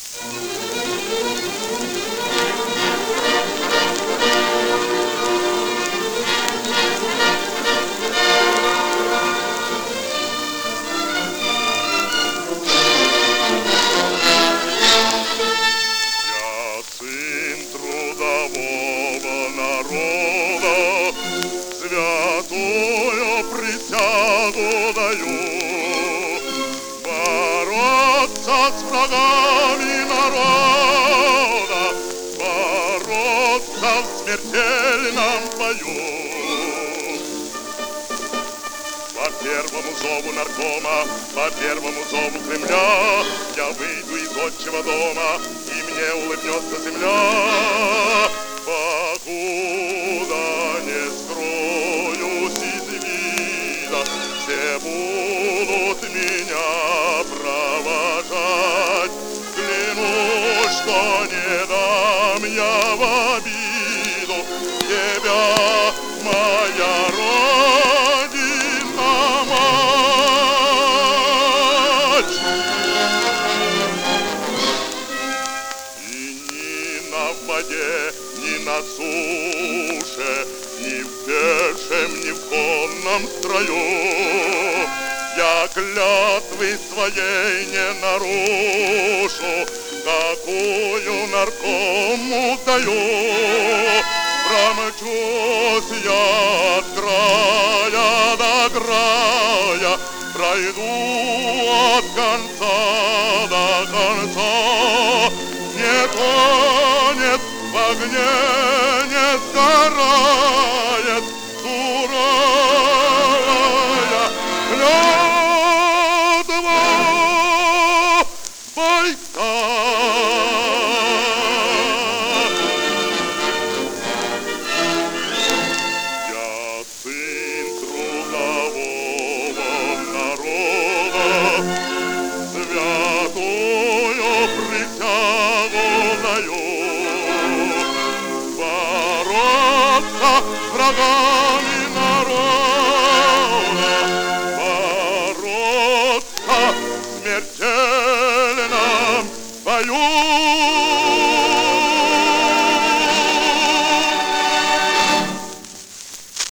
Святую присягу даю бороться с врагами народа, бороться в смертельном бою. По первому зову наркома, по первому зову Кремля я выйду из отчего дома, и мне улыбнется земля. Покуда не скроюсь из вида, все будут меня провожать. Клянусь, что не дам я в обиду тебя, моя родина, мать. И ни на воде, ни на суше, ни в пешем, ни в конном строю я клятвы своей не нарушу, какую наркому даю. Промчусь я от края до края, пройду от конца до конца. Не тонет в огне, не сгорает суровая клятва бойца. Я сын трудового народа, святую присягу даю бороться с врагами народа.